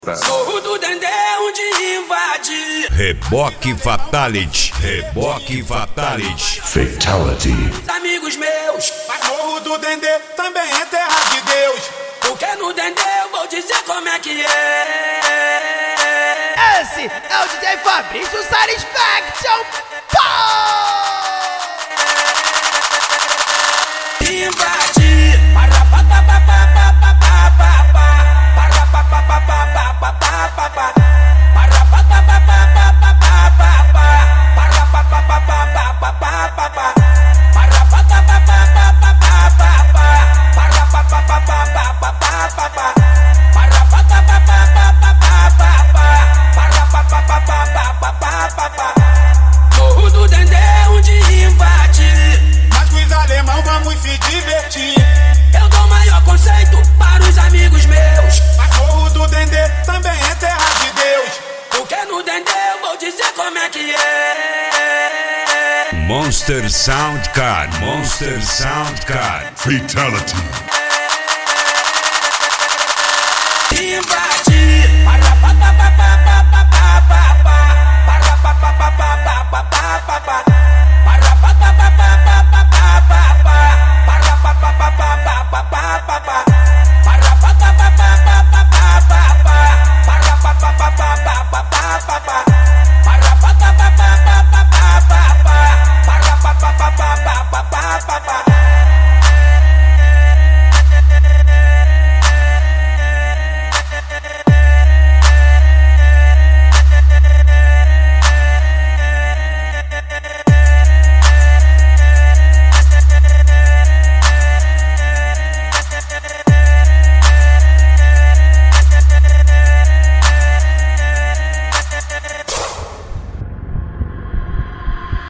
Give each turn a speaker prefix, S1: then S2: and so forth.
S1: Morro do Dendê onde invade.
S2: Reboque Fatality. Reboque Fatality.
S3: Fatality.
S1: Amigos meus,
S4: mas Morro do Dendê também é terra de Deus.
S1: Porque no Dendê eu vou dizer como é que é.
S5: Esse é o DJ Fabrício Satisfaction.
S1: Invade. Morro do Dendê onde invade.
S4: Mas com os alemão vamos se divertir.
S1: Eu dou maior conceito para os amigos meus.
S4: Mas Morro do Dendê também é terra de Deus.
S1: Porque no Dendê eu vou dizer como é que é.
S2: Monster Sound Card. Monster Sound Card.
S3: Fatality.
S1: Invade.